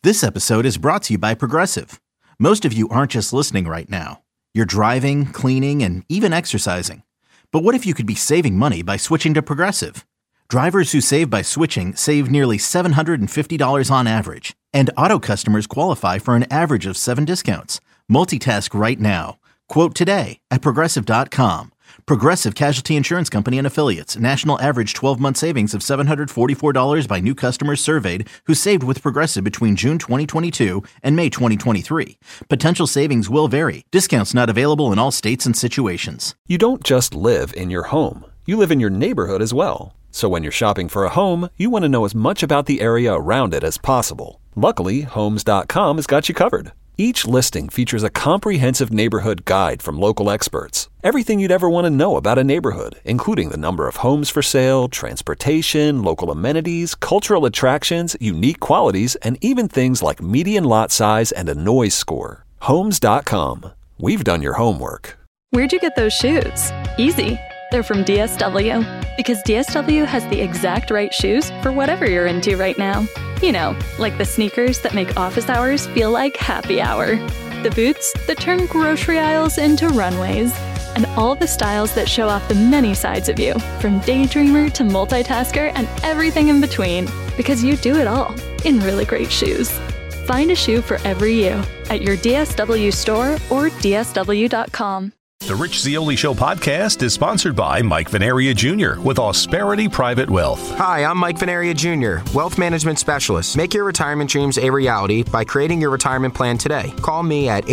This episode is brought to you by Progressive. Most of you aren't just listening right now. You're driving, cleaning, and even exercising. But what if you could be saving money by switching to Progressive? Drivers who save by switching save nearly $750 on average. And auto customers qualify for an average of 7 discounts. Multitask right now. Quote today at Progressive.com. Progressive Casualty Insurance Company and Affiliates. National average 12-month savings of $744 by new customers surveyed who saved with Progressive between June 2022 and May 2023. Potential savings will vary. Discounts not available in all states and situations. You don't just live in your home. You live in your neighborhood as well. So when you're shopping for a home, you want to know as much about the area around it as possible. Luckily, Homes.com has got you covered. Each listing features a comprehensive neighborhood guide from local experts. Everything you'd ever want to know about a neighborhood, including the number of homes for sale, transportation, local amenities, cultural attractions, unique qualities, and even things like median lot size and a noise score. Homes.com. We've done your homework. Where'd you get those shoes? Easy. They're from DSW. Because DSW has the exact right shoes for whatever you're into right now. You know, like the sneakers that make office hours feel like happy hour. The boots that turn grocery aisles into runways. And all the styles that show off the many sides of you, from daydreamer to multitasker and everything in between. Because you do it all in really great shoes. Find a shoe for every you at your DSW store or DSW.com. The Rich Zeoli Show podcast is sponsored by Mike Venaria Jr. with Austerity Private Wealth. Hi, I'm Mike Venaria Jr., Wealth Management Specialist. Make your retirement dreams a reality by creating your retirement plan today. Call me at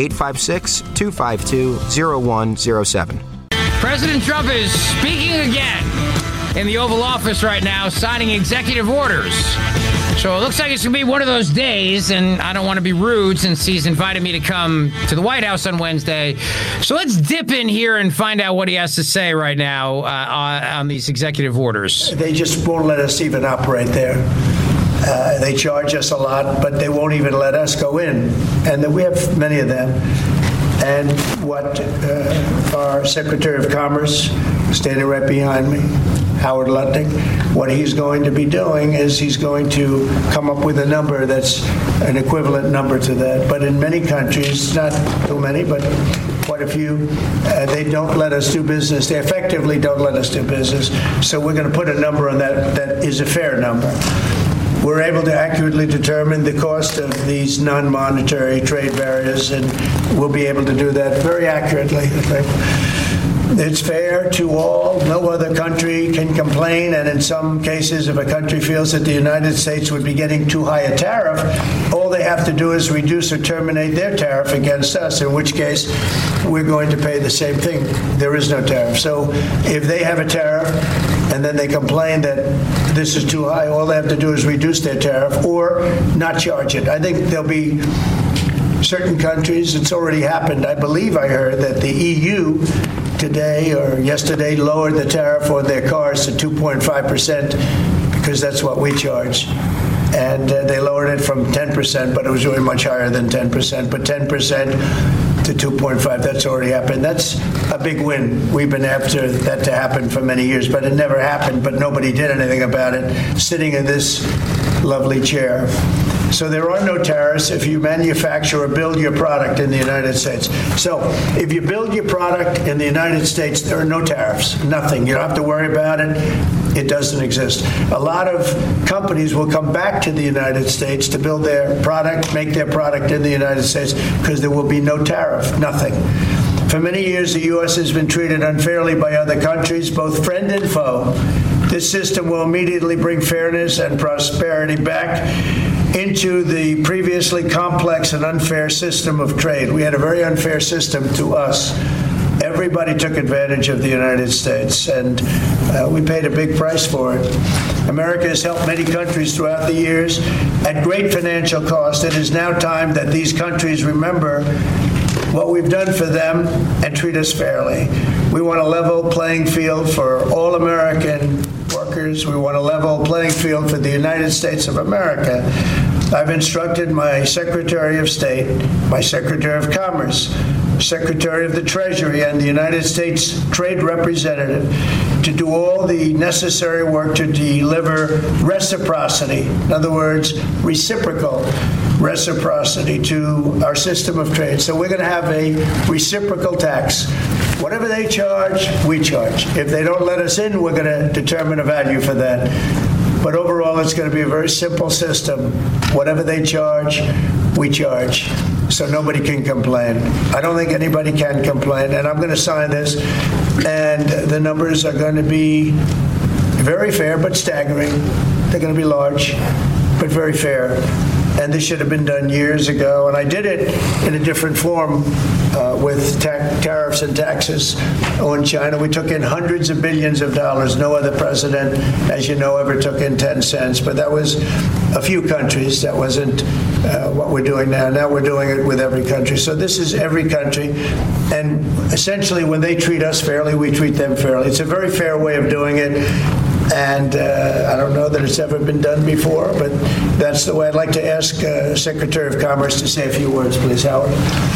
856-252-0107. President Trump is speaking again in the Oval Office right now, signing executive orders. So it looks like it's going to be one of those days, and I don't want to be rude since he's invited me to come to the White House on Wednesday. So let's dip in here and find out what he has to say right now on these executive orders. They just won't let us even operate there. They charge us a lot, but they won't even let us go in. And we have many of them. And what our Secretary of Commerce, standing right behind me, Howard Lutnick, what he's going to be doing is he's going to come up with a number that's an equivalent number to that. But in many countries, not too many, but quite a few, they don't let us do business. They effectively don't let us do business. So we're going to put a number on that is a fair number. We're able to accurately determine the cost of these non-monetary trade barriers, and we'll be able to do that very accurately. It's fair to all. No other country can complain, and in some cases, if a country feels that the United States would be getting too high a tariff, all they have to do is reduce or terminate their tariff against us, in which case we're going to pay the same thing. There is no tariff. So if they have a tariff and then they complain that this is too high, all they have to do is reduce their tariff or not charge it. I think there'll be certain countries, it's already happened. I believe I heard that the EU today or yesterday lowered the tariff on their cars to 2.5% because that's what we charge. And they lowered it from 10%, but it was really much higher than 10%. But 10% to 2.5, that's already happened. That's a big win. We've been after that to happen for many years, but it never happened, but nobody did anything about it, sitting in this lovely chair. So there are no tariffs if you manufacture or build your product in the United States. So if you build your product in the United States, there are no tariffs, nothing. You don't have to worry about it. It doesn't exist. A lot of companies will come back to the United States to build their product, make their product in the United States, because there will be no tariff, nothing. For many years, the U.S. has been treated unfairly by other countries, both friend and foe. This system will immediately bring fairness and prosperity back into the previously complex and unfair system of trade. We had a very unfair system to us. Everybody took advantage of the United States, and we paid a big price for it. America has helped many countries throughout the years at great financial cost. It is now time that these countries remember what we've done for them and treat us fairly. We want a level playing field for all American workers. We want a level playing field for the United States of America. I've instructed my Secretary of State, my Secretary of Commerce, Secretary of the Treasury, and the United States Trade Representative to do all the necessary work to deliver reciprocity. In other words, reciprocal reciprocity to our system of trade. So we're going to have a reciprocal tax. Whatever they charge, we charge. If they don't let us in, we're going to determine a value for that. But overall, it's going to be a very simple system. Whatever they charge, we charge. So nobody can complain. I don't think anybody can complain. And I'm going to sign this. And the numbers are going to be very fair, but staggering. They're going to be large, but very fair. And this should have been done years ago. And I did it in a different form with tariffs and taxes on China. We took in hundreds of billions of dollars. No other president, as you know, ever took in 10 cents. But that was a few countries. That wasn't what we're doing now. Now we're doing it with every country. So this is every country. And essentially, when they treat us fairly, we treat them fairly. It's a very fair way of doing it. And I don't know that it's ever been done before, but that's the way. I'd like to ask Secretary of Commerce to say a few words, please, Howard.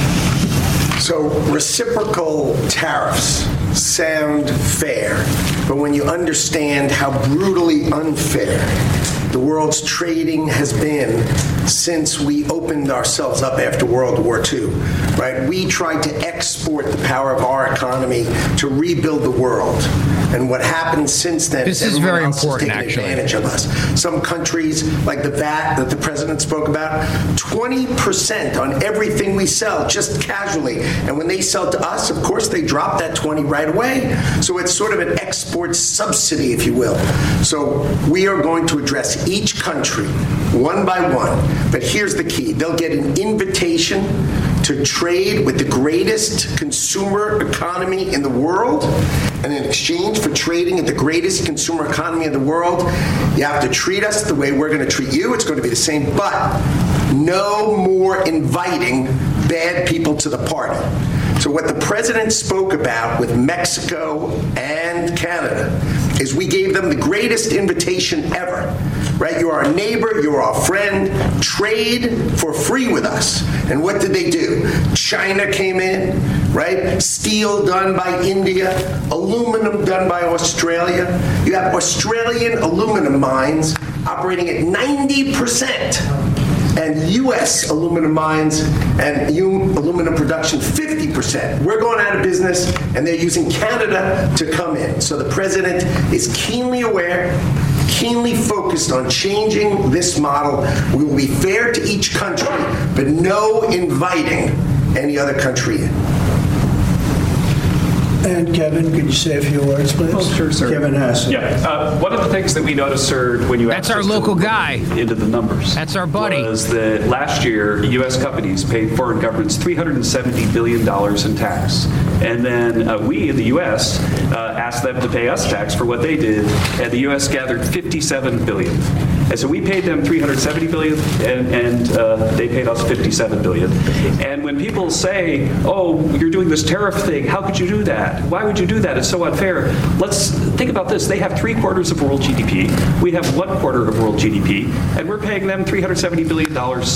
So reciprocal tariffs sound fair, but when you understand how brutally unfair the world's trading has been since we opened ourselves up after World War II, right? We tried to export the power of our economy to rebuild the world. And what happened since then this is very important, actually. Advantage of us. Some countries, like the VAT that the president spoke about, 20% on everything we sell, just casually. And when they sell to us, of course, they drop that 20 right away. So it's sort of an export subsidy, if you will. So we are going to address each country one by one. But here's the key. They'll get an invitation to trade with the greatest consumer economy in the world. And in exchange for trading at the greatest consumer economy in the world, you have to treat us the way we're going to treat you. It's going to be the same, but no more inviting bad people to the party. So what the president spoke about with Mexico and Canada is we gave them the greatest invitation ever, right? You're our neighbor, you're our friend, trade for free with us. And what did they do? China came in, right? Steel done by India, aluminum done by Australia. You have Australian aluminum mines operating at 90%. And U.S. aluminum mines and aluminum production 50%. We're going out of business, and they're using Canada to come in. So the president is keenly aware, keenly focused on changing this model. We will be fair to each country, but no inviting any other country in. And Kevin, could you say a few words, please? Oh, sure, sir. Kevin Hassel. Yeah. One of the things that we noticed, sir, when you that's our local guy into the numbers. That's our buddy. Was that last year U.S. companies paid foreign governments $370 billion in tax, and then we in the U.S. Asked them to pay us tax for what they did, and the U.S. gathered $57 billion. And so we paid them $370 billion, and they paid us $57 billion. And when people say, "Oh, you're doing this tariff thing. How could you do that? Why would you do that? It's so unfair." Let's think about this. They have 3/4 of world GDP. We have 1/4 of world GDP, and we're paying them $370 billion,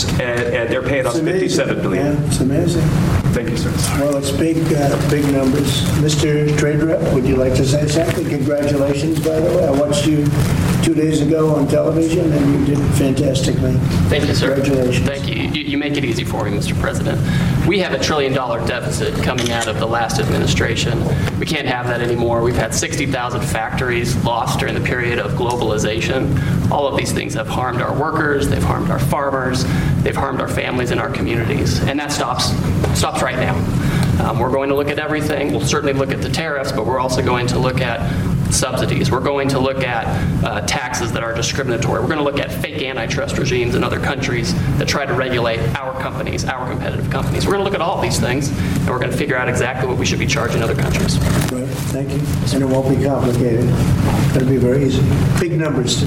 and they're paying us $57 billion. Yeah, it's amazing. Thank you, sir. Well, it's big numbers. Mr. Trade Rep, would you like to say something? Congratulations, by the way. I watched you 2 days ago on television, and you did fantastically. Thank you, sir. Congratulations. Thank you. You make it easy for me, Mr. President. We have $1 trillion deficit coming out of the last administration. We can't have that anymore. We've had 60,000 factories lost during the period of globalization. All of these things have harmed our workers, they've harmed our farmers, they've harmed our families and our communities. And that stops right now. We're going to look at everything. We'll certainly look at the tariffs, but we're also going to look at subsidies. We're going to look at taxes that are discriminatory. We're going to look at fake antitrust regimes in other countries that try to regulate our companies, our competitive companies. We're going to look at all of these things, and we're going to figure out exactly what we should be charging other countries. Right. Thank you. And it won't be complicated. It'll be very easy. Big numbers.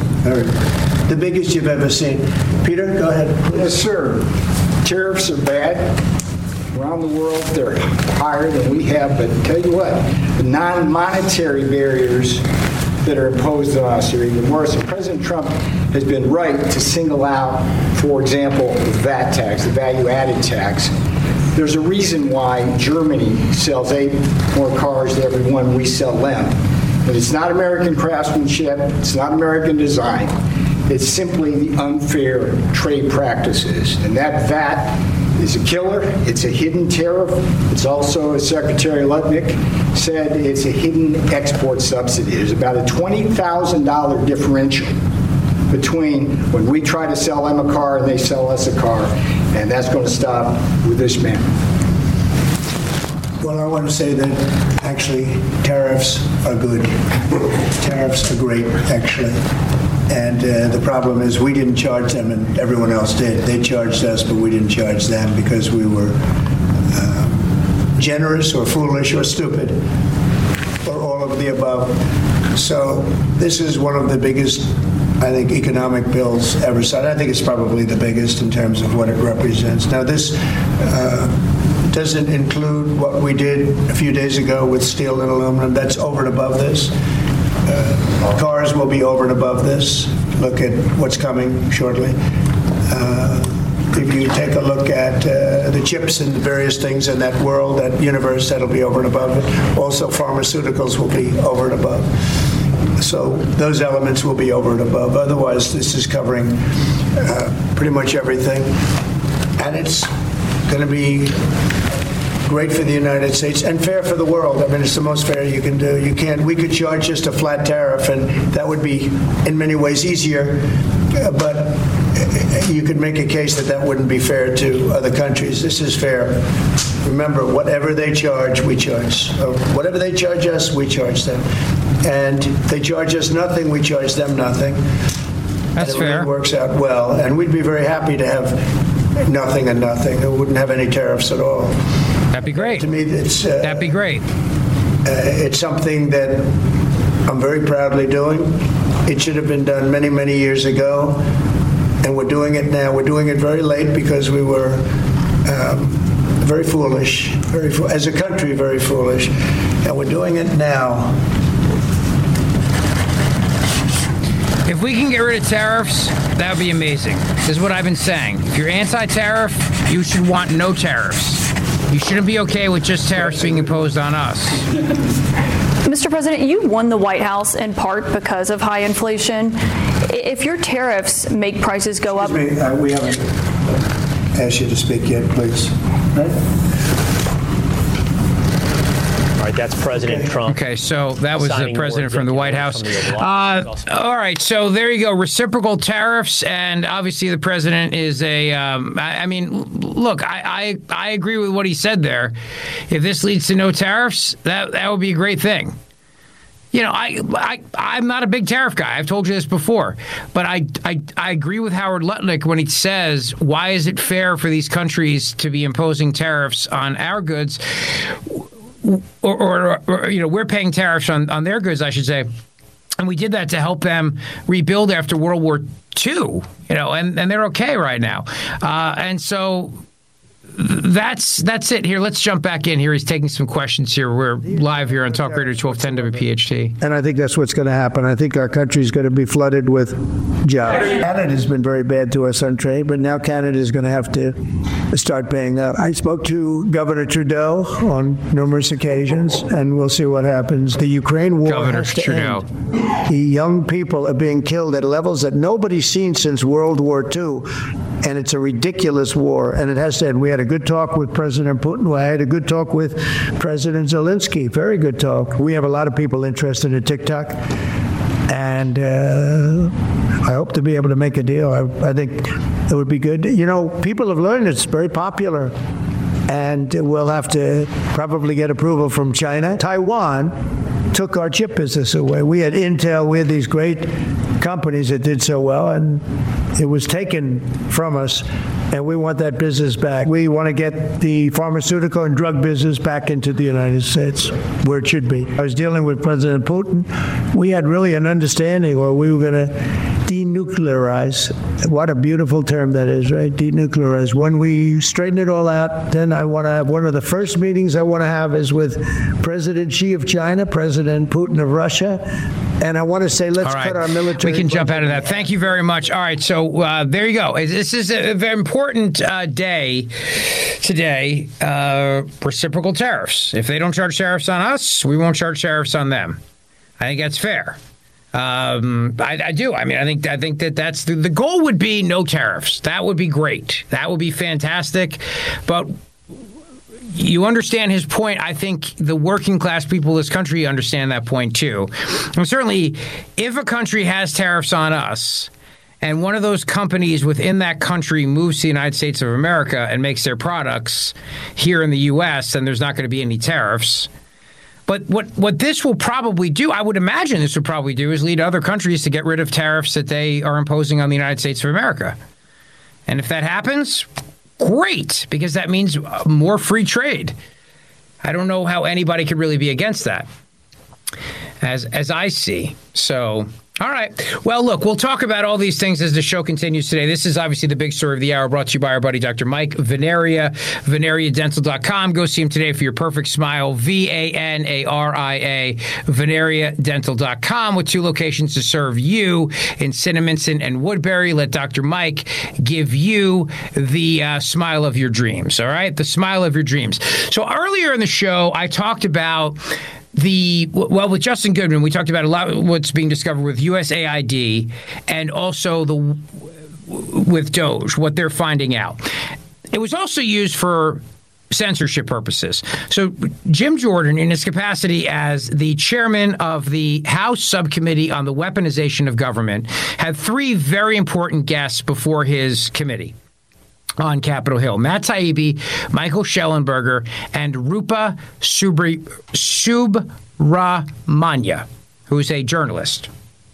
The biggest you've ever seen. Peter, go ahead. Yes, sir. Tariffs are bad. Around the world, they're higher than we have, but tell you what, the non-monetary barriers that are imposed on us are even worse. And President Trump has been right to single out, for example, the VAT tax, the value-added tax. There's a reason why Germany sells 8 more cars than every one we sell them. But it's not American craftsmanship, it's not American design. It's simply the unfair trade practices. And that VAT is a killer. It's a hidden tariff. It's also, as Secretary Lutnick said, it's a hidden export subsidy. There's about a $20,000 differential between when we try to sell them a car and they sell us a car. And that's going to stop with this man. Well, I want to say that actually tariffs are good. Tariffs are great, actually. And the problem is we didn't charge them and everyone else did. They charged us, but we didn't charge them because we were generous or foolish or stupid or all of the above. So this is one of the biggest, I think, economic bills ever signed. I think it's probably the biggest in terms of what it represents. Now, this doesn't include what we did a few days ago with steel and aluminum. That's over and above this. Cars will be over and above this. Look at what's coming shortly. If you take a look at the chips and the various things in that world, that universe, that'll be over and above it. Also, pharmaceuticals will be over and above. So those elements will be over and above. Otherwise, this is covering pretty much everything. And it's going to be great for the United States and fair for the world. I mean, it's the most fair you can do. We could charge just a flat tariff, and that would be in many ways easier, but you could make a case that that wouldn't be fair to other countries. This is fair. Remember, whatever they charge, we charge. Whatever they charge us, we charge them. And if they charge us nothing, we charge them nothing. That's fair. It works out well, and we'd be very happy to have nothing and nothing. We wouldn't have any tariffs at all. That'd be great. To me, that'd be great. It's something that I'm very proudly doing. It should have been done many, many years ago, and we're doing it now. We're doing it very late because we were very foolish, as a country, very foolish, and we're doing it now. If we can get rid of tariffs, that would be amazing. This is what I've been saying. If you're anti-tariff, you should want no tariffs. You shouldn't be okay with just tariffs being imposed on us. Mr. President, you won the White House in part because of high inflation. If your tariffs make prices go up... Excuse me, we haven't asked you to speak yet, please. Right? All right, that's President Trump. Okay, so that was the president from the White House. All right, so there you go. Reciprocal tariffs, and obviously the president is I mean, look, I agree with what he said there. If this leads to no tariffs, that would be a great thing. You know, I'm not a big tariff guy. I've told you this before. But I agree with Howard Lutnick when he says, why is it fair for these countries to be imposing tariffs on our goods? Or you know, we're paying tariffs on their goods, I should say. And we did that to help them rebuild after World War II, you know, and they're okay right now. And so that's it. Here, let's jump back in here. He's taking some questions here. We're live here on Talk Radio 1210 WPHT. And I think that's what's going to happen. I think our country is going to be flooded with jobs. Canada's been very bad to us on trade, but now Canada is going to have to start paying up. I spoke to Governor Trudeau on numerous occasions, and we'll see what happens. The Ukraine war Governor has to Trudeau. end. The young people are being killed at levels that nobody's seen since World War II, and it's a ridiculous war, and it has to end. We had a good talk with President Putin. I had a good talk with President Zelensky. Very good talk. We have a lot of people interested in TikTok, and I hope to be able to make a deal. I think it would be good. You know, people have learned it's very popular, and we'll have to probably get approval from China. Taiwan took our chip business away. We had Intel, we had these great companies that did so well, and it was taken from us, and we want that business back. We want to get the pharmaceutical and drug business back into the United States, where it should be. I was dealing with President Putin. We had really an understanding, or we were going to denuclearize. What a beautiful term that is, right? Denuclearize. When we straighten it all out, then I want to have one of the first meetings I want to have is with President Xi of China, President Putin of Russia, and I want to say, let's cut our military. We can jump out of that. Thank you very much. All right, so there you go. This is a very important day today. Reciprocal tariffs. If they don't charge tariffs on us, we won't charge tariffs on them. I think that's fair. I do. I mean, I think that's the goal would be no tariffs. That would be great. That would be fantastic. But you understand his point. I think the working class people of this country understand that point too. And certainly, if a country has tariffs on us, and one of those companies within that country moves to the United States of America and makes their products here in the U.S., then there's not going to be any tariffs. But what this will probably do, I would imagine this would probably do, is lead other countries to get rid of tariffs that they are imposing on the United States of America. And if that happens, great, because that means more free trade. I don't know how anybody could really be against that, as I see. So, all right. Well, look, we'll talk about all these things as the show continues today. This is obviously the big story of the hour, brought to you by our buddy Dr. Mike Veneria, VeneriaDental.com. Go see him today for your perfect smile, VANARIA, VeneriaDental.com, with 2 locations to serve you in Cinnaminson and Woodbury. Let Dr. Mike give you the smile of your dreams, all right? The smile of your dreams. So earlier in the show, I talked about with Justin Goodman, we talked about a lot of what's being discovered with USAID and also with DOJ, what they're finding out. It was also used for censorship purposes. So Jim Jordan, in his capacity as the chairman of the House Subcommittee on the Weaponization of Government, had 3 very important guests before his committee on Capitol Hill: Matt Taibbi, Michael Shellenberger, and Rupa Subramanya, who's a journalist.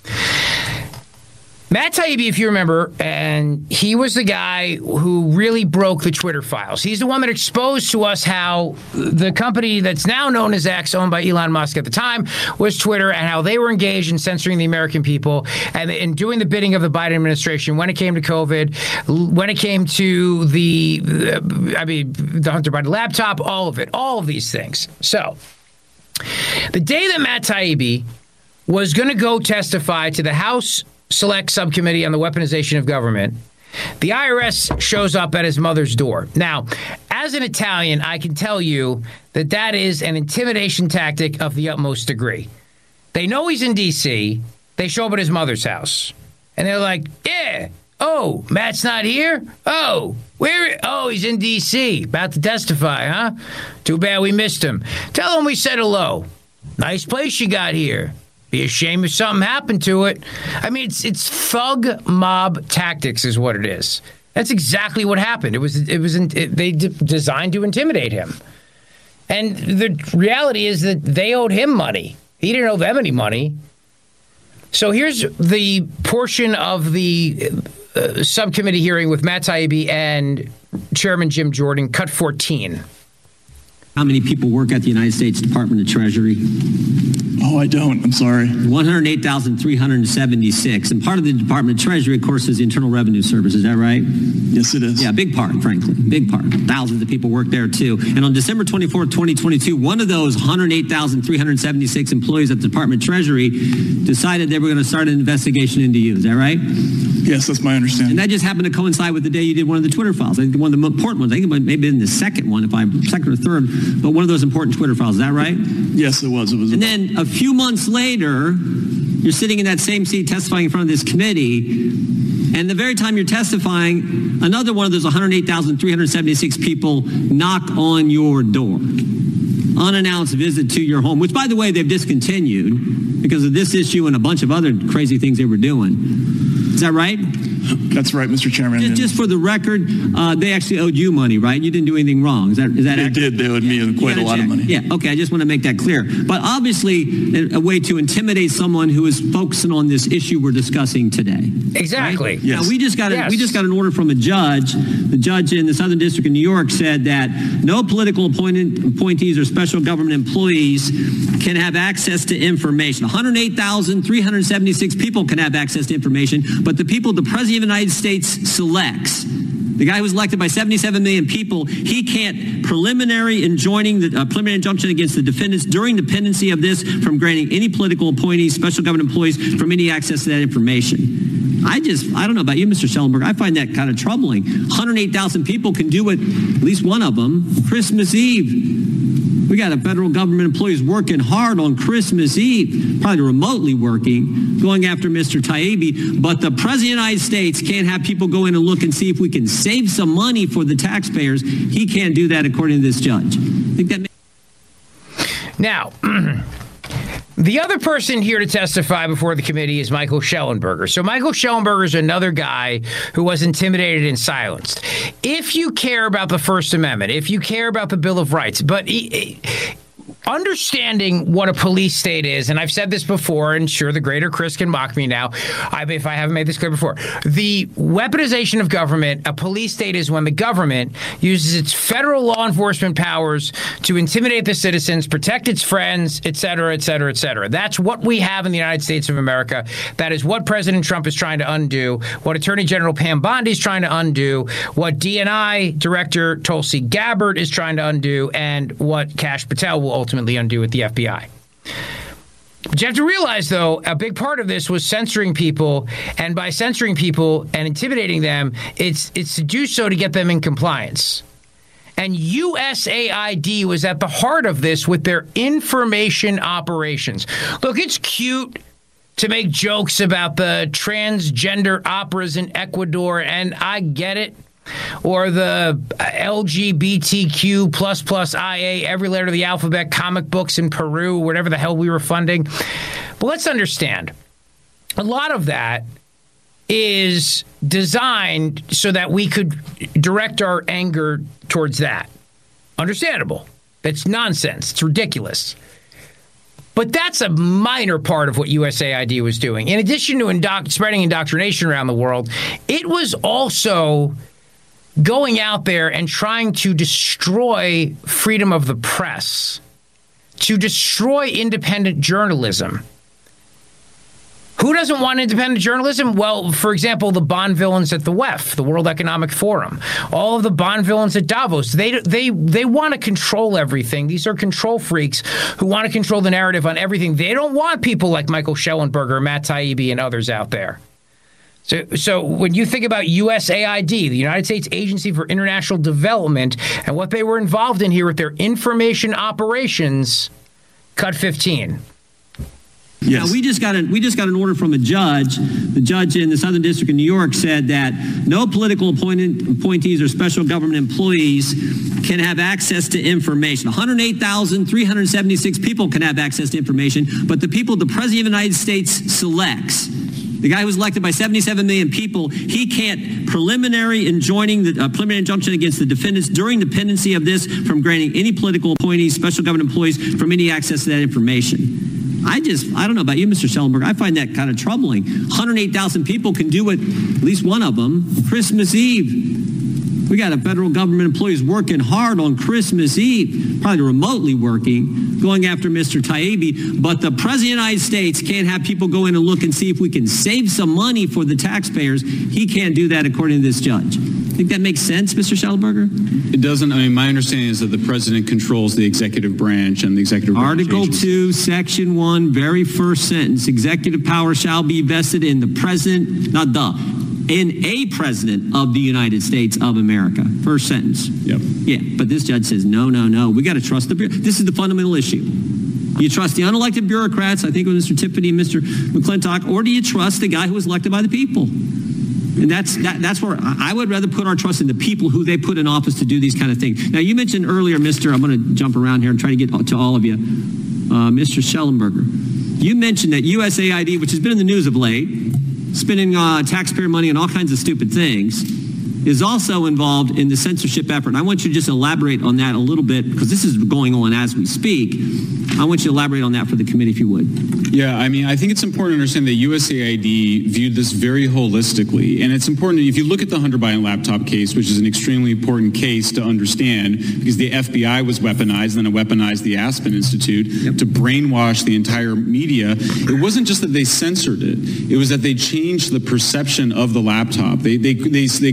Matt Taibbi, if you remember, and he was the guy who really broke the Twitter files. He's the one that exposed to us how the company that's now known as X, owned by Elon Musk at the time, was Twitter, and how they were engaged in censoring the American people and in doing the bidding of the Biden administration when it came to COVID, when it came to the Hunter Biden laptop, all of these things. So the day that Matt Taibbi was going to go testify to the House Select Subcommittee on the Weaponization of Government, the IRS shows up at his mother's door. Now, as an Italian, I can tell you that is an intimidation tactic of the utmost degree. They know he's in D.C. They show up at his mother's house. And they're like, yeah, oh, Matt's not here? Oh, where? Oh, he's in D.C. about to testify, huh? Too bad we missed him. Tell him we said hello. Nice place you got here. Be a shame if something happened to it. I mean, it's thug mob tactics is what it is. That's exactly what happened. They designed to intimidate him. And the reality is that they owed him money. He didn't owe them any money. So here's the portion of the subcommittee hearing with Matt Taibbi and Chairman Jim Jordan, cut 14. How many people work at the United States Department of Treasury? Oh, I don't. I'm sorry. 108,376. And part of the Department of Treasury, of course, is the Internal Revenue Service. Is that right? Yes, it is. Yeah, big part, frankly. Big part. Thousands of people work there, too. And on December 24th, 2022, one of those 108,376 employees at the Department of Treasury decided they were going to start an investigation into you. Is that right? Yes, that's my understanding. And that just happened to coincide with the day you did one of the Twitter files. I think one of the important ones. I think it might have been the second one, second or third, but one of those important Twitter files. Is that right? Yes, it was. And then a few months later, you're sitting in that same seat testifying in front of this committee, and the very time you're testifying, another one of those 108,376 people knock on your door. Unannounced visit to your home, which, by the way, they've discontinued because of this issue and a bunch of other crazy things they were doing. Is that right? That's right, Mr. Chairman. Just for the record, they actually owed you money, right? You didn't do anything wrong. Is that They did. They owed me quite a lot of money. Yeah, okay. I just want to make that clear. But obviously, a way to intimidate someone who is focusing on this issue we're discussing today. Exactly. Right? Yes. Now, we just got an order from a judge. The judge in the Southern District of New York said that no political appointees or special government employees can have access to information. 108,376 people can have access to information, but the people the President of the United States selects, the guy who was elected by 77 million people, he can't preliminary injunction against the defendants during the pendency of this from granting any political appointees, special government employees from any access to that information. I don't know about you, Mr. Schellenberg. I find that kind of troubling. 108,000 people can do it, at least one of them, Christmas Eve. We got a federal government employees working hard on Christmas Eve, probably remotely working, going after Mr. Taibbi. But the President of the United States can't have people go in and look and see if we can save some money for the taxpayers. He can't do that, according to this judge. I think that now, the other person here to testify before the committee is Michael Shellenberger. So Michael Shellenberger is another guy who was intimidated and silenced. If you care about the First Amendment, if you care about the Bill of Rights, but understanding what a police state is, and I've said this before, and sure, the greater Chris can mock me now if I haven't made this clear before. The weaponization of government, a police state is when the government uses its federal law enforcement powers to intimidate the citizens, protect its friends, et cetera, et cetera, et cetera. That's what we have in the United States of America. That is what President Trump is trying to undo, what Attorney General Pam Bondi is trying to undo, what DNI Director Tulsi Gabbard is trying to undo, and what Kash Patel will ultimately undo with the FBI. But you have to realize, though, a big part of this was censoring people, and by censoring people and intimidating them, it's to do so to get them in compliance. And USAID was at the heart of this with their information operations. Look, it's cute to make jokes about the transgender operas in Ecuador, and I get it. Or the LGBTQ++ IA, every letter of the alphabet, comic books in Peru, whatever the hell we were funding. But let's understand, a lot of that is designed so that we could direct our anger towards that. Understandable. That's nonsense. It's ridiculous. But that's a minor part of what USAID was doing. In addition to spreading indoctrination around the world, it was also going out there and trying to destroy freedom of the press, to destroy independent journalism. Who doesn't want independent journalism? Well, for example, the Bond villains at the WEF, the World Economic Forum, all of the Bond villains at Davos, they want to control everything. These are control freaks who want to control the narrative on everything. They don't want people like Michael Shellenberger, Matt Taibbi, and others out there. So when you think about USAID, the United States Agency for International Development, and what they were involved in here with their information operations, cut 15. Yes. Now, we just got an order from a judge. The judge in the Southern District of New York said that no political appointees or special government employees can have access to information. 108,376 people can have access to information, but the people the President of the United States selects, the guy who was elected by 77 million people, he can't preliminary injunction against the defendants during the pendency of this from granting any political appointees, special government employees from any access to that information. I don't know about you, Mr. Shellenberger. I find that kind of troubling. 108,000 people can do it, at least one of them, Christmas Eve. We got a federal government employees working hard on Christmas Eve, probably remotely working, going after Mr. Taibbi. But the President of the United States can't have people go in and look and see if we can save some money for the taxpayers. He can't do that, according to this judge. Think that makes sense, Mr. Shellenberger? It doesn't. I mean, my understanding is that the president controls the executive branch and the executive branch Article agencies. 2, Section 1, very first sentence. Executive power shall be vested in the president, in a president of the United States of America. First sentence. Yep. Yeah, but this judge says, no. We got to trust the bureaucrats. This is the fundamental issue. You trust the unelected bureaucrats, I think it was Mr. Tiffany and Mr. McClintock, or do you trust the guy who was elected by the people? And that's where I would rather put our trust in the people who they put in office to do these kind of things. Now, you mentioned earlier, I'm going to jump around here and try to get to all of you, Mr. Shellenberger. You mentioned that USAID, which has been in the news of late, spending taxpayer money on all kinds of stupid things, is also involved in the censorship effort. And I want you to just elaborate on that a little bit, because this is going on as we speak. I want you to elaborate on that for the committee, if you would. Yeah, I mean, I think it's important to understand that USAID viewed this very holistically. And it's important, if you look at the Hunter Biden laptop case, which is an extremely important case to understand, because the FBI was weaponized, and then it weaponized the Aspen Institute to brainwash the entire media. It wasn't just that they censored it. It was that they changed the perception of the laptop. They created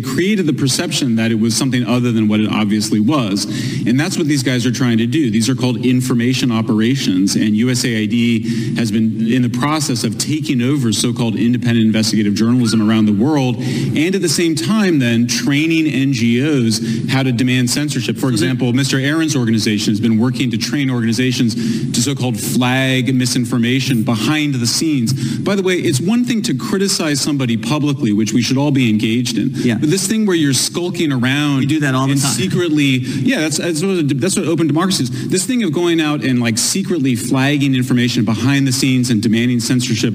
created the perception that it was something other than what it obviously was. And that's what these guys are trying to do. These are called information operations, and USAID has been in the process of taking over so-called independent investigative journalism around the world, and at the same time then training NGOs how to demand censorship. For example, Mr. Aaron's organization has been working to train organizations to so-called flag misinformation behind the scenes. By the way, it's one thing to criticize somebody publicly, which we should all be engaged in. Yeah. But this thing where you're skulking around, you do that all the time. Secretly, that's what open democracy is. This thing of going out and like secretly flagging information behind the scenes and demanding censorship,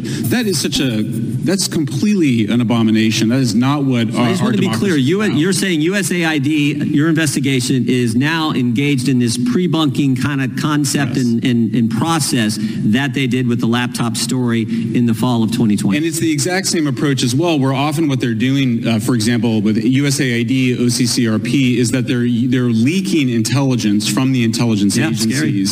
that's completely an abomination. That is not what I just want to be clear. You're saying USAID, your investigation is now engaged in this pre-bunking kind of concept and process that they did with the laptop story in the fall of 2020. And it's the exact same approach as well, where often what they're doing, for example, with USAID, OCCRP, is that they're leaking intelligence from the intelligence agencies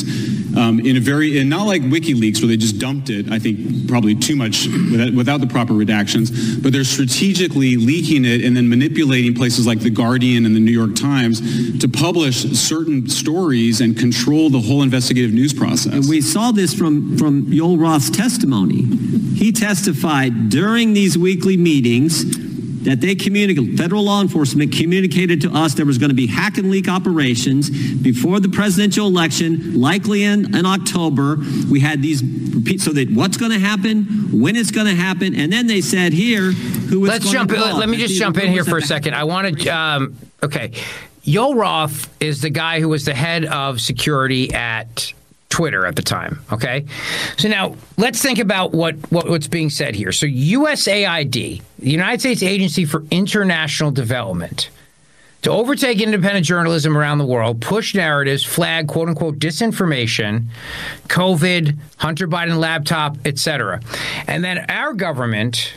and not like WikiLeaks where they just dumped it, I think probably too much without the proper redactions, but they're strategically leaking it and then manipulating places like The Guardian and the New York Times to publish certain stories and control the whole investigative news process. And we saw this from Yoel Roth's testimony. He testified during these weekly meetings that federal law enforcement communicated to us there was going to be hack and leak operations before the presidential election, likely in October. We had these, so that what's going to happen, when it's going to happen, and then they said here who is going to Let me just jump in here for a second. I want to, okay. Yoel Roth is the guy who was the head of security at Twitter at the time, okay? So now let's think about what's being said here. So USAID, the United States Agency for International Development, to overtake independent journalism around the world, push narratives, flag quote-unquote disinformation, COVID, Hunter Biden laptop, etc. And then our government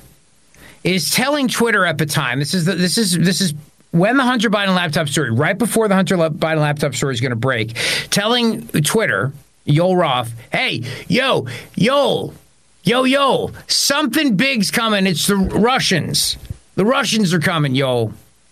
is telling Twitter at the time, this is when the Hunter Biden laptop story, right before the Hunter Biden laptop story is going to break, telling Twitter, Yoel Roth, hey, yo, something big's coming. It's the Russians. The Russians are coming, yo.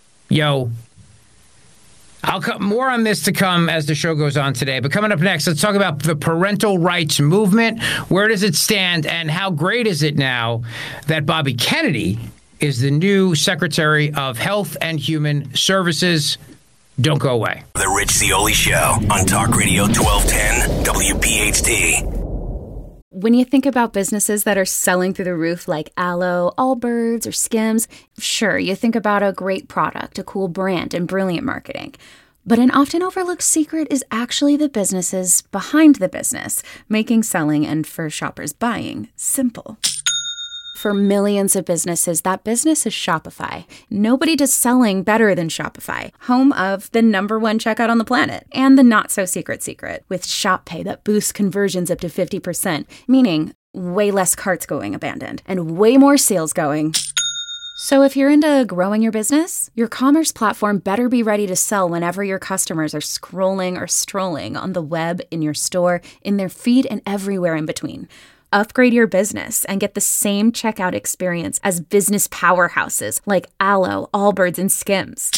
I'll cut more on this to come as the show goes on today. But coming up next, let's talk about the parental rights movement. Where does it stand, and how great is it now that Bobby Kennedy is the new Secretary of Health and Human Services? Don't go away. The Rich Zeoli Show on Talk Radio 1210 WPHT. When you think about businesses that are selling through the roof like Aloe, Allbirds, or Skims, sure, you think about a great product, a cool brand, and brilliant marketing. But an often overlooked secret is actually the businesses behind the business, making selling and for shoppers buying simple. For millions of businesses, that business is Shopify. Nobody does selling better than Shopify, home of the #1 checkout on the planet, and the not-so-secret secret, with Shop Pay that boosts conversions up to 50%, meaning way less carts going abandoned, and way more sales going. So if you're into growing your business, your commerce platform better be ready to sell whenever your customers are scrolling or strolling on the web, in your store, in their feed, and everywhere in between. Upgrade your business and get the same checkout experience as business powerhouses like Aloe, Allbirds, and Skims.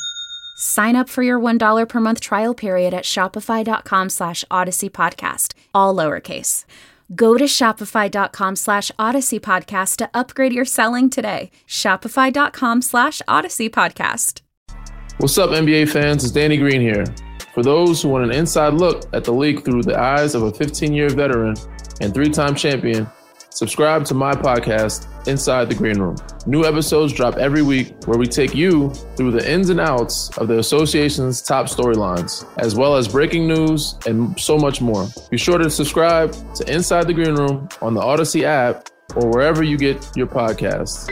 Sign up for your $1 per month trial period at shopify.com/Odyssey Podcast, all lowercase. Go to shopify.com /Odyssey Podcast to upgrade your selling today. Shopify.com /Odyssey Podcast. What's up, NBA fans? It's Danny Green here. For those who want an inside look at the league through the eyes of a 15-year veteran and 3-time champion, subscribe to my podcast, Inside the Green Room. New episodes drop every week where we take you through the ins and outs of the association's top storylines, as well as breaking news and so much more. Be sure to subscribe to Inside the Green Room on the Odyssey app or wherever you get your podcasts.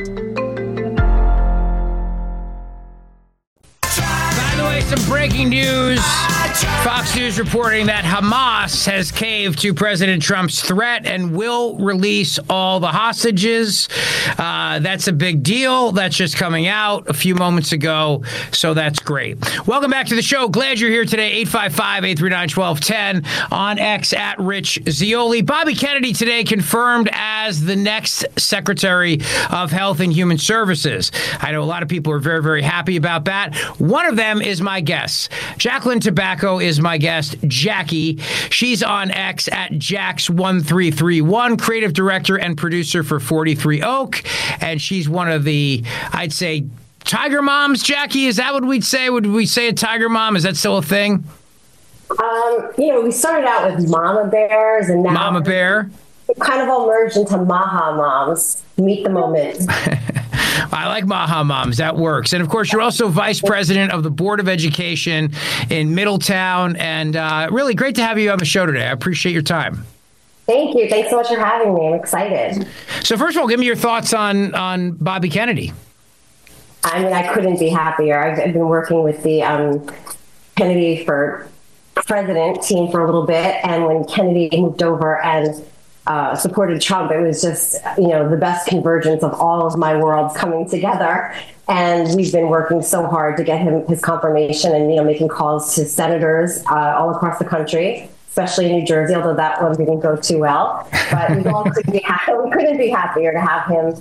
By the way, some breaking news. Fox News reporting that Hamas has caved to President Trump's threat and will release all the hostages. That's a big deal. That's just coming out a few moments ago, so that's great. Welcome back to the show. Glad you're here today. 855-839-1210 on X at Rich Zeoli. Bobby Kennedy today confirmed as the next Secretary of Health and Human Services. I know a lot of people are very, very happy about that. One of them is my guest. Jacqueline Tobacco is my guest, Jackie. She's on X at Jax1331, creative director and producer for 43 Oak. And she's one of the, I'd say, tiger moms. Jackie, is that what we'd say? Would we say a tiger mom? Is that still a thing? We started out with mama bears, and now Mama Bear. It kind of all merged into Maha moms. Meet the moment. I like Maha Moms. That works. And, of course, you're also vice president of the Board of Education in Middletown. And really great to have you on the show today. I appreciate your time. Thank you. Thanks so much for having me. I'm excited. So, first of all, give me your thoughts on Bobby Kennedy. I mean, I couldn't be happier. I've been working with the Kennedy for President team for a little bit. And when Kennedy moved over and supported Trump, it was just, the best convergence of all of my worlds coming together. And we've been working so hard to get him his confirmation and, making calls to senators all across the country, especially in New Jersey, although that one didn't go too we couldn't be happier to have him,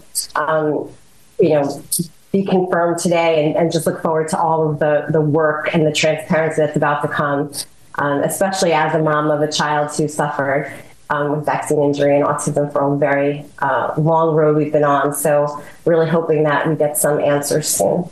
be confirmed today and just look forward to all of the work and the transparency that's about to come, especially as a mom of a child who suffered with vaccine injury and autism for a very long road we've been on. So really hoping that we get some answers soon.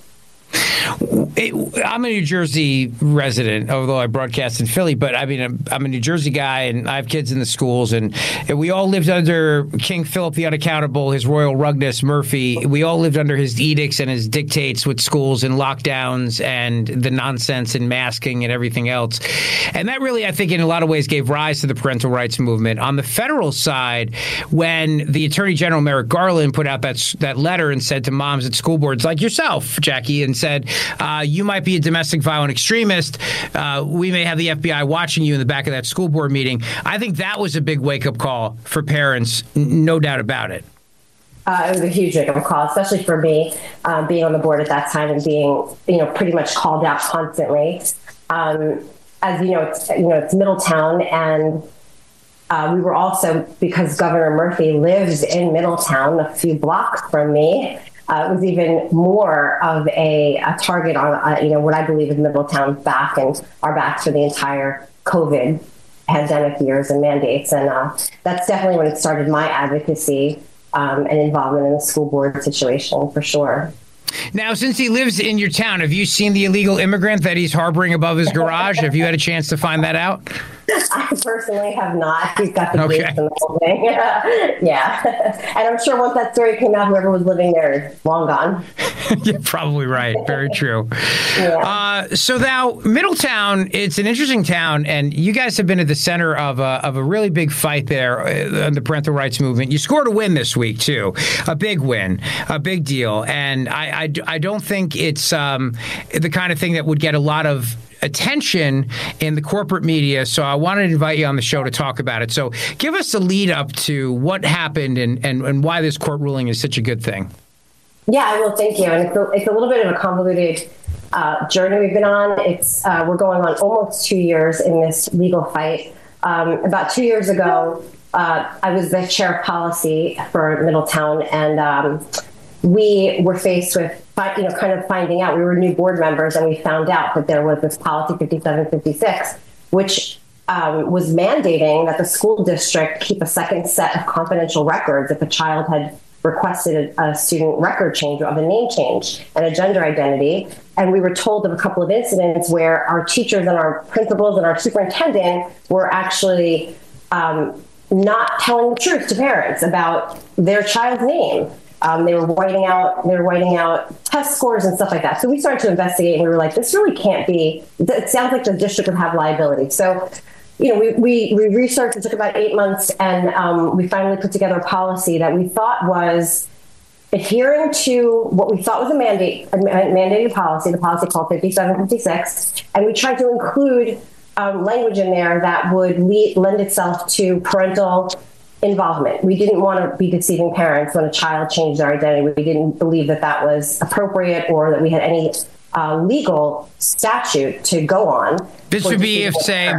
I'm a New Jersey resident, although I broadcast in Philly, but I mean, I'm a New Jersey guy and I have kids in the schools, and we all lived under King Philip the Unaccountable, his royal rugness, Murphy. We all lived under his edicts and his dictates with schools and lockdowns and the nonsense and masking and everything else. And that really, I think, in a lot of ways gave rise to the parental rights movement. On the federal side, when the Attorney General Merrick Garland put out that letter and said to moms at school boards like yourself, Jackie, and said, you might be a domestic violent extremist. We may have the FBI watching you in the back of that school board meeting. I think that was a big wake-up call for parents, no doubt about it. It was a huge wake-up call, especially for me, being on the board at that time and being, pretty much called out constantly. As you know, it's Middletown, and we were also, because Governor Murphy lives in Middletown, a few blocks from me. It was even more of a target on, what I believe is Middletown's back and our backs for the entire COVID pandemic years and mandates. And that's definitely when it started my advocacy and involvement in the school board situation, for sure. Now, since he lives in your town, have you seen the illegal immigrant that he's harboring above his garage? Have you had a chance to find that out? I personally have not. He's got the gates and the whole thing. Yeah. And I'm sure once that story came out, whoever was living there is long gone. You're probably right. Very true. Yeah. So now, Middletown, it's an interesting town, and you guys have been at the center of a really big fight there on the parental rights movement. You scored a win this week, too. A big win. A big deal. And I don't think it's the kind of thing that would get a lot of attention in the corporate media, so I wanted to invite you on the show to talk about it. So give us the lead up to what happened and why this court ruling is such a good thing. Yeah, I will. Thank you. And it's a little bit of a convoluted journey we've been on. We're going on almost 2 years in this legal fight. About 2 years ago, I was the chair of policy for Middletown, and we were faced with kind of finding out. We were new board members, and we found out that there was this policy 5756, which was mandating that the school district keep a second set of confidential records if a child had requested a student record change of a name change and a gender identity. And we were told of a couple of incidents where our teachers and our principals and our superintendent were actually not telling the truth to parents about their child's name. They were whiting out test scores and stuff like that. So we started to investigate, and we were like, this really can't be. It sounds like the district would have liability. So, we researched. It took about 8 months, and we finally put together a policy that we thought was adhering to what we thought was a mandated policy, the policy called 5756, and we tried to include language in there that would lend itself to parental involvement. We didn't want to be deceiving parents when a child changed their identity. We didn't believe that that was appropriate or that we had any legal statute to go on. This would be if, say,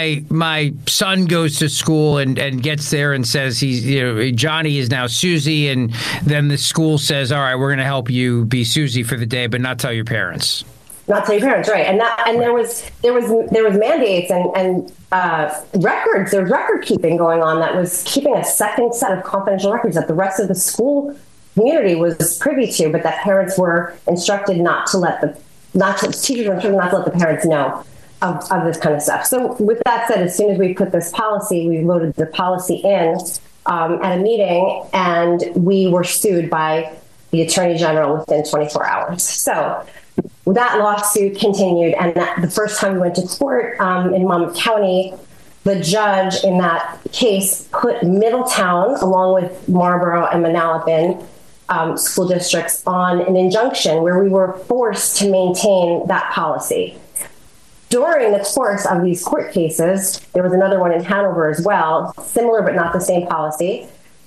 my son goes to school and gets there and says Johnny is now Susie, and then the school says, all right, we're going to help you be Susie for the day, but not tell your parents. Not tell your parents, right? And there was mandates and records. There was record keeping going on that was keeping a second set of confidential records that the rest of the school community was privy to, but that parents were instructed teachers were instructed not to let the parents know of this kind of stuff. So with that said, as soon as we put this policy, we voted the policy in at a meeting, and we were sued by the Attorney General within 24 hours. So that lawsuit continued, and the first time we went to court in Monmouth County, the judge in that case put Middletown, along with Marlborough and Manalapan school districts, on an injunction where we were forced to maintain that policy. During the course of these court cases, there was another one in Hanover as well, similar but not the same policy.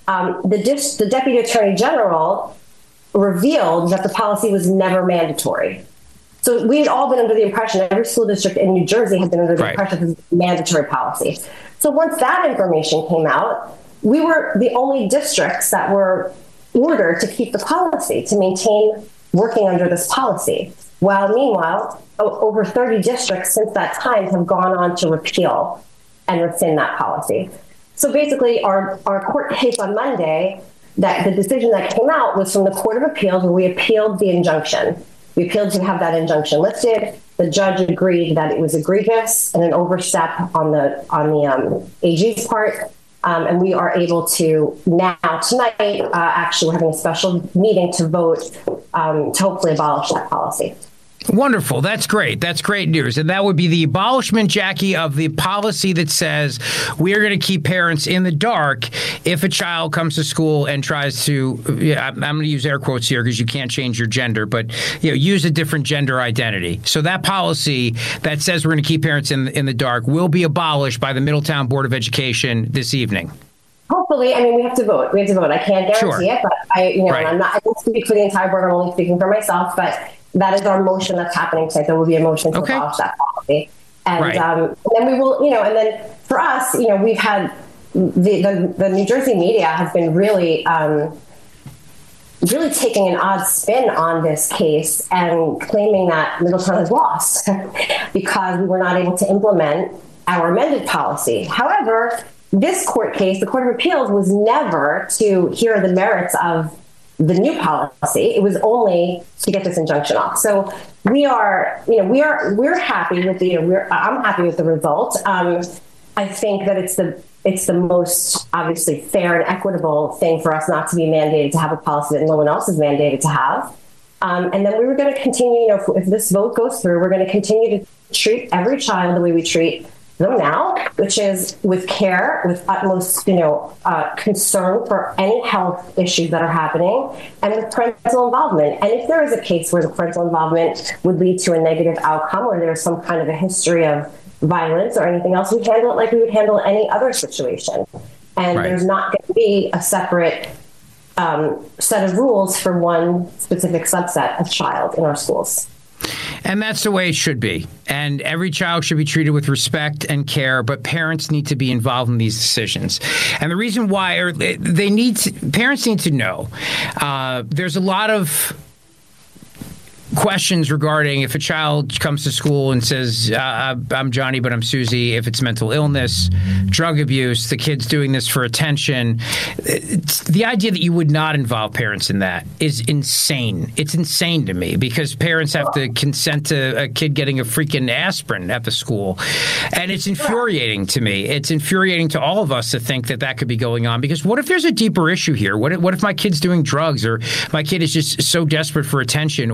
The Deputy Attorney General revealed that the policy was never mandatory. So we had all been under the impression, every school district in New Jersey had been under the impression it was a mandatory policy. So once that information came out, we were the only districts that were ordered to keep the policy, to maintain working under this policy. While meanwhile, over 30 districts since that time have gone on to repeal and rescind that policy. So basically our court case on Monday, that the decision that came out was from the Court of Appeals, where we appealed the injunction. We appealed to have that injunction lifted. The judge agreed that it was egregious and an overstep on the AG's part. And we are able to now, tonight, actually we're having a special meeting to vote to hopefully abolish that policy. Wonderful. That's great. That's great news. And that would be the abolishment, Jackie, of the policy that says we are going to keep parents in the dark if a child comes to school and tries to, I'm going to use air quotes here because you can't change your gender, but use a different gender identity. So that policy that says we're going to keep parents in the dark will be abolished by the Middletown Board of Education this evening. Hopefully. I mean, we have to vote. I can't guarantee it, but I don't speak for the entire board. I'm only speaking for myself, but that is our motion that's happening tonight. There will be a motion to abolish that policy. And then we will, and then for us, we've had the New Jersey media has been really taking an odd spin on this case and claiming that Middletown has lost because we were not able to implement our amended policy. However, this court case, the Court of Appeals, was never to hear the merits of the new policy. It was only to get this injunction off. So we're happy with I'm happy with the result. I think that it's the most obviously fair and equitable thing for us not to be mandated to have a policy that no one else is mandated to have. And then we were going to continue, if this vote goes through, we're going to continue to treat every child the way we treat them now, which is with care, with utmost, concern for any health issues that are happening, and with parental involvement. And if there is a case where the parental involvement would lead to a negative outcome, or there's some kind of a history of violence or anything else, we handle it like we would handle any other situation. And there's not going to be a separate set of rules for one specific subset of child in our schools. And that's the way it should be. And every child should be treated with respect and care, but parents need to be involved in these decisions. And the reason why parents need to know, there's a lot of questions regarding if a child comes to school and says, I'm Johnny, but I'm Susie, if it's mental illness, drug abuse, the kid's doing this for attention. The idea that you would not involve parents in that is insane. It's insane to me because parents have to consent to a kid getting a freaking aspirin at the school. And it's infuriating to me. It's infuriating to all of us to think that could be going on, because what if there's a deeper issue here? What if my kid's doing drugs, or my kid is just so desperate for attention, or my kid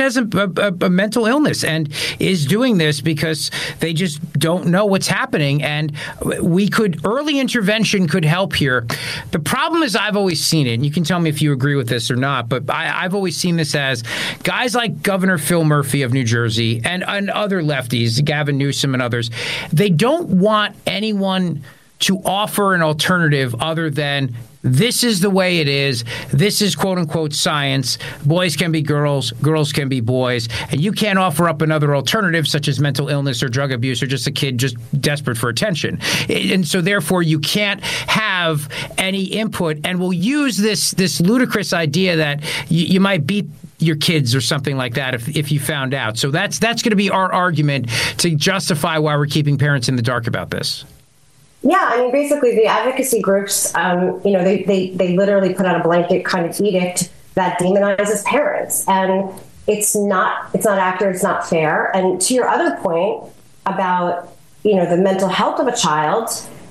has a mental illness and is doing this because they just don't know what's happening. And early intervention could help here. The problem is I've always seen it, and you can tell me if you agree with this or not, but I've always seen this as guys like Governor Phil Murphy of New Jersey and other lefties, Gavin Newsom and others, they don't want anyone to offer an alternative other than this is the way it is. This is quote unquote science. Boys can be girls. Girls can be boys. And you can't offer up another alternative such as mental illness or drug abuse or just a kid just desperate for attention. And so therefore you can't have any input, and we'll use this ludicrous idea that you might beat your kids or something like that if you found out. So that's going to be our argument to justify why we're keeping parents in the dark about this. Yeah, I mean, basically, the advocacy groups, they literally put out a blanket kind of edict that demonizes parents, and it's not accurate, it's not fair. And to your other point about the mental health of a child,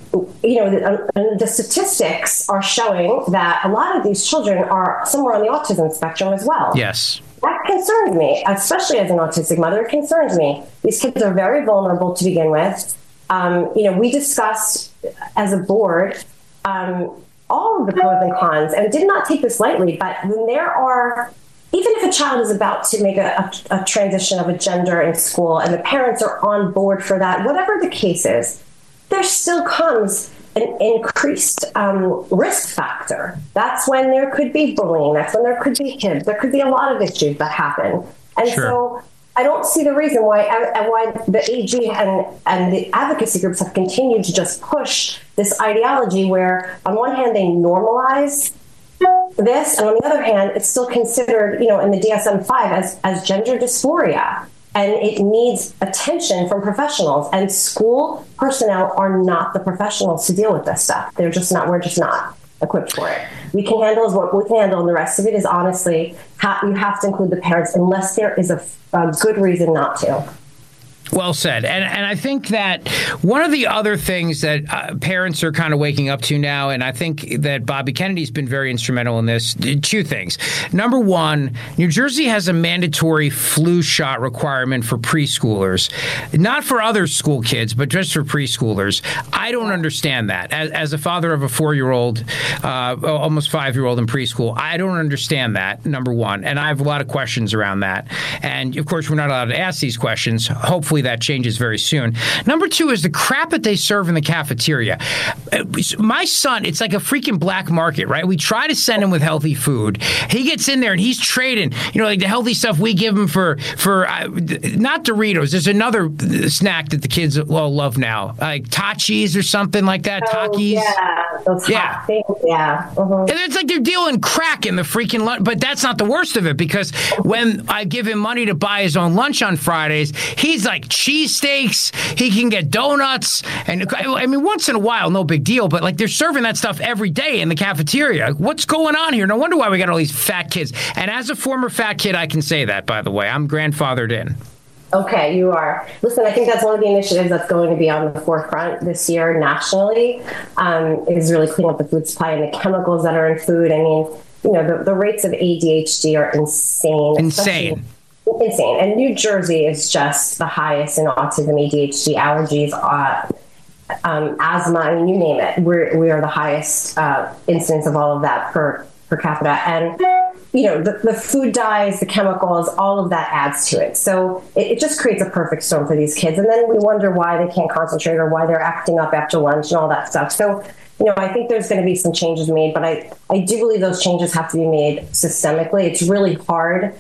the statistics are showing that a lot of these children are somewhere on the autism spectrum as well. Yes. That concerns me, especially as an autistic mother. It concerns me. These kids are very vulnerable to begin with. We discussed as a board all of the pros and cons, and did not take this lightly. But when even if a child is about to make a transition of a gender in school and the parents are on board for that, whatever the case is, there still comes an increased risk factor. That's when there could be bullying. That's when there could be kids. There could be a lot of issues that happen. And so I don't see the reason why the AG and the advocacy groups have continued to just push this ideology where, on one hand, they normalize this, and on the other hand, it's still considered, in the DSM-5 as gender dysphoria, and it needs attention from professionals. And school personnel are not the professionals to deal with this stuff. We're just not equipped for it. We can handle what we can handle, and the rest of it is honestly, you have to include the parents unless there is a good reason not to. Well said. And I think that one of the other things that parents are kind of waking up to now, and I think that Bobby Kennedy's been very instrumental in this, two things. Number one, New Jersey has a mandatory flu shot requirement for preschoolers, not for other school kids, but just for preschoolers. I don't understand that. As a father of a 4-year-old, almost 5-year-old in preschool, I don't understand that, number one. And I have a lot of questions around that. And, of course, we're not allowed to ask these questions. Hopefully that changes very soon. Number two is the crap that they serve in the cafeteria. My son, it's like a freaking black market, right? We try to send him with healthy food. He gets in there and he's trading, like the healthy stuff we give him for not Doritos. There's another snack that the kids all love now, like Takis or something like that. Takis. Yeah, those hot things. Yeah. And it's like they're dealing crack in the freaking lunch. But that's not the worst of it, because when I give him money to buy his own lunch on Fridays, he's like cheesesteaks, he can get donuts, and I mean, once in a while, no big deal, but like they're serving that stuff every day in the cafeteria. What's going on here? No wonder why we got all these fat kids. And as a former fat kid, I can say that, by the way. I'm grandfathered in. Okay, you are. Listen, I think that's one of the initiatives that's going to be on the forefront this year nationally, is really clean up the food supply and the chemicals that are in food. I mean, the rates of ADHD are insane. Insane. And New Jersey is just the highest in autism, ADHD, allergies, asthma, I mean, you name it. We are the highest incidence of all of that per capita. And, the food dyes, the chemicals, all of that adds to it. So it just creates a perfect storm for these kids. And then we wonder why they can't concentrate or why they're acting up after lunch and all that stuff. So, I think there's going to be some changes made, but I do believe those changes have to be made systemically. It's really hard.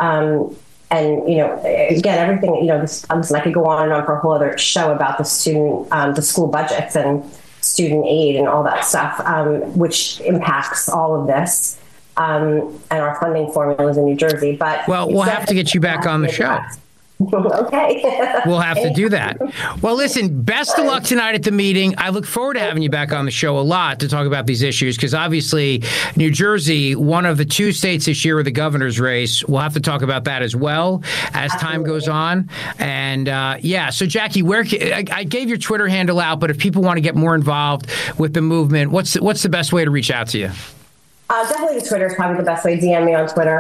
And, again, everything, I could go on and on for a whole other show about the school budgets and student aid and all that stuff, which impacts all of this, and our funding formulas in New Jersey. But we'll have to get you back on the show. Okay. We'll have to do that. Well, listen, best of luck tonight at the meeting. I look forward to having you back on the show a lot to talk about these issues, because obviously New Jersey, one of the 2 states this year with the governor's race, we'll have to talk about that as well as time goes on. And so Jackie, I gave your Twitter handle out, but if people want to get more involved with the movement, what's the best way to reach out to you? Definitely the Twitter is probably the best way. DM me on Twitter.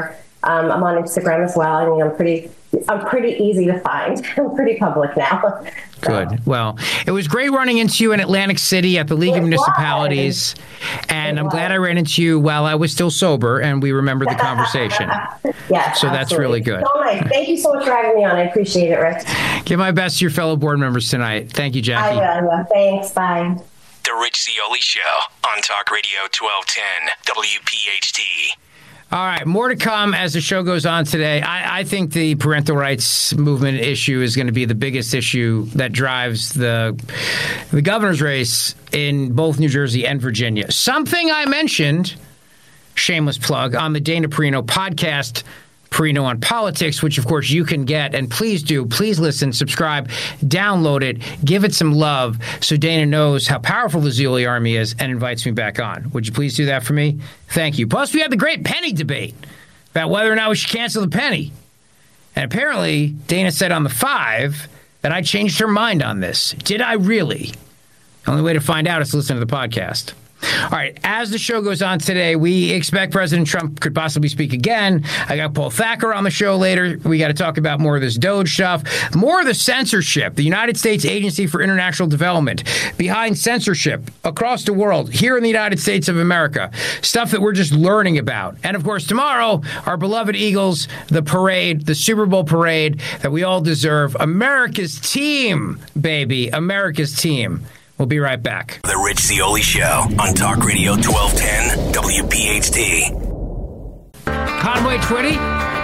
I'm on Instagram as well. I mean, I'm pretty easy to find. I'm pretty public now. Good. Well, it was great running into you in Atlantic City at the League of Municipalities, and I'm glad I ran into you while I was still sober, and we remembered the conversation. Yes, so that's really good. So nice. Thank you so much for having me on. I appreciate it, Rick. Give my best to your fellow board members tonight. Thank you, Jackie. I will. Thanks. Bye. The Rich Zeoli Show on Talk Radio 1210 WPHT. All right, more to come as the show goes on today. I think the parental rights movement issue is going to be the biggest issue that drives the governor's race in both New Jersey and Virginia. Something I mentioned, shameless plug, on the Dana Perino podcast, Perino on Politics, which, of course, you can get. And please do. Please listen, subscribe, download it, give it some love so Dana knows how powerful the Zeoli Army is and invites me back on. Would you please do that for me? Thank you. Plus, we had the great penny debate about whether or not we should cancel the penny. And apparently, Dana said on the 5 that I changed her mind on this. Did I really? The only way to find out is to listen to the podcast. All right, as the show goes on today, we expect President Trump could possibly speak again. I got Paul Thacker on the show later. We got to talk about more of this DOJ stuff, more of the censorship, the United States Agency for International Development, behind censorship across the world, here in the United States of America, stuff that we're just learning about. And, of course, tomorrow, our beloved Eagles, the parade, the Super Bowl parade that we all deserve. America's team, baby, America's team. We'll be right back. The Rich Zeoli Show on Talk Radio 1210 WPHT. Conway Twitty.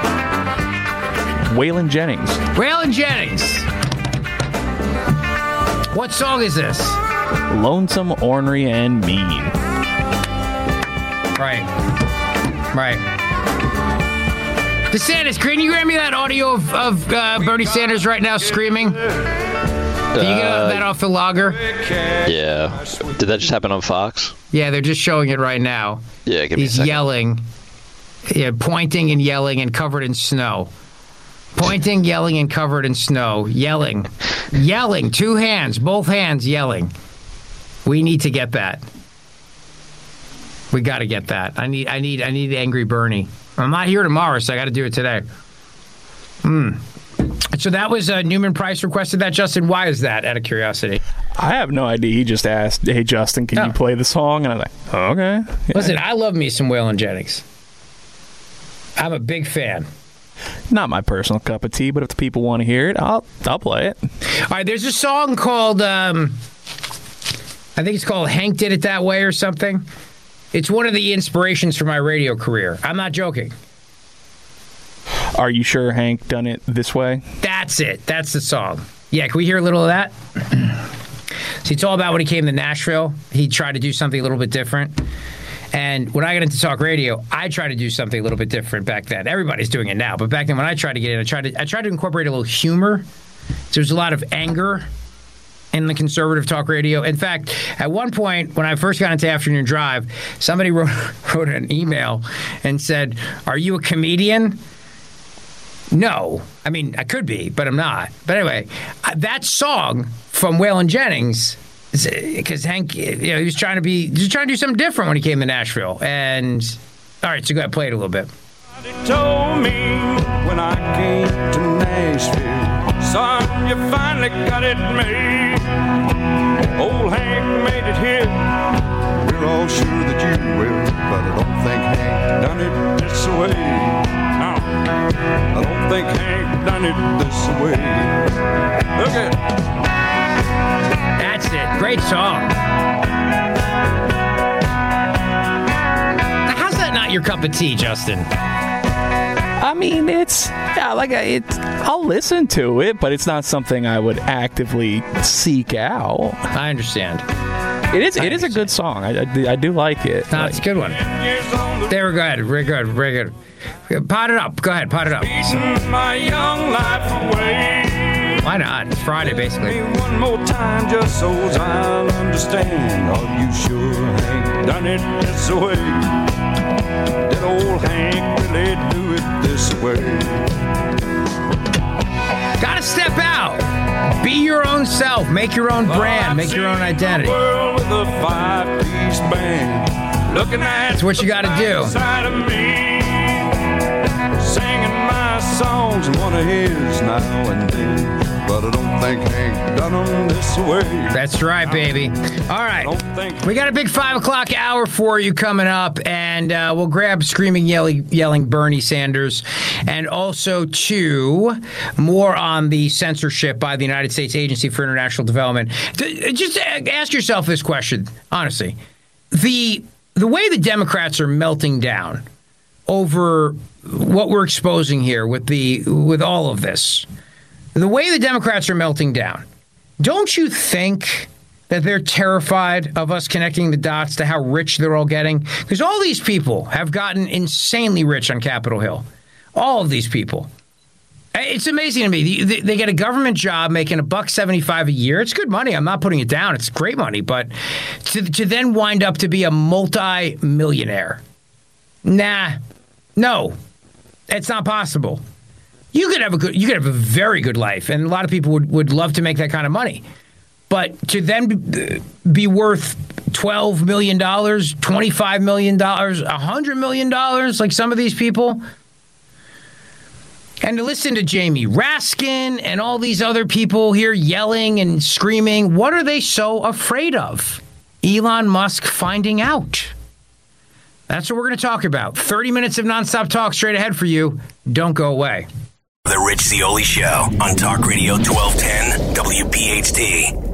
Waylon Jennings. Waylon Jennings. What song is this? Lonesome, Ornery, and Mean. Right. DeSantis, can you grab me that audio of Bernie Sanders right now screaming? Can you get that off the logger? Yeah. Did that just happen on Fox? Yeah, they're just showing it right now. Yeah, give me a He's second. yelling, pointing and yelling and covered in snow. Pointing, yelling, and covered in snow. Yelling. 2 hands, both hands yelling. We need to get that. We got to get that. I need Angry Bernie. I'm not here tomorrow, so I got to do it today. So that was Newman Price requested that. Justin, why is that, out of curiosity? I have no idea. He just asked, hey, Justin, can you play the song? And I was like, oh, okay. Yeah. Listen, I love me some Waylon Jennings. I'm a big fan. Not my personal cup of tea, but if the people want to hear it, I'll play it. All right, there's a song called, I think it's called Hank Did It That Way or something. It's one of the inspirations for my radio career. I'm not joking. Are you sure Hank done it this way? That's it. That's the song. Yeah, can we hear a little of that? See, it's all about when he came to Nashville. He tried to do something a little bit different. And when I got into talk radio, I tried to do something a little bit different back then. Everybody's doing it now. But back then when I tried to get in, I tried to incorporate a little humor. So there's a lot of anger in the conservative talk radio. In fact, at one point, when I first got into Afternoon Drive, somebody wrote an email and said, "Are you a comedian?" No. I mean, I could be, but I'm not. But anyway, that song from Waylon Jennings, because Hank, he was trying to do something different when he came to Nashville. And all right, so go ahead, play it a little bit. They told me when I came to Nashville, son, you finally got it made. Old Hank made it here. We're all sure that you will, but I don't think Hank done it this way. No, I don't think Hank done it this way. Look at it. That's it. Great song. Now, how's that not your cup of tea, Justin? I mean, I'll listen to it, but it's not something I would actively seek out. I understand. It is a good song. I do like it. No, it's a good one. There we go. Very good. Very good. Pot it up. Go ahead. Pot it up. My young life away. Why not? It's Friday, basically. One more time, just so I'll understand. Are you sure Hank done it this way? Did old Hank really do it this way? Gotta step out. Be your own self. Make your own brand. Make your own identity. World with a 5-piece band. Looking at that's what you gotta do. nice songs and one of his now and then. But I don't think Hank done them this way. That's right, baby. All right. We got a big 5 o'clock hour for you coming up, and we'll grab screaming, yelling Bernie Sanders, and also, too, more on the censorship by the United States Agency for International Development. Just ask yourself this question, honestly. The way the Democrats are melting down over what we're exposing here with all of this, the way the Democrats are melting down, don't you think that they're terrified of us connecting the dots to how rich they're all getting? Because all these people have gotten insanely rich on Capitol Hill. All of these people. It's amazing to me. They get a government job making $1.75 a year. It's good money. I'm not putting it down. It's great money. But to then wind up to be a multi-millionaire, no, it's not possible. You could have a very good life, and a lot of people would love to make that kind of money. But to then be worth $12 million, $25 million, $100 million, like some of these people, and to listen to Jamie Raskin and all these other people here yelling and screaming, what are they so afraid of? Elon Musk finding out. That's what we're going to talk about. 30 minutes of nonstop talk straight ahead for you. Don't go away. The Rich Zeoli Show on Talk Radio 1210 WPHT.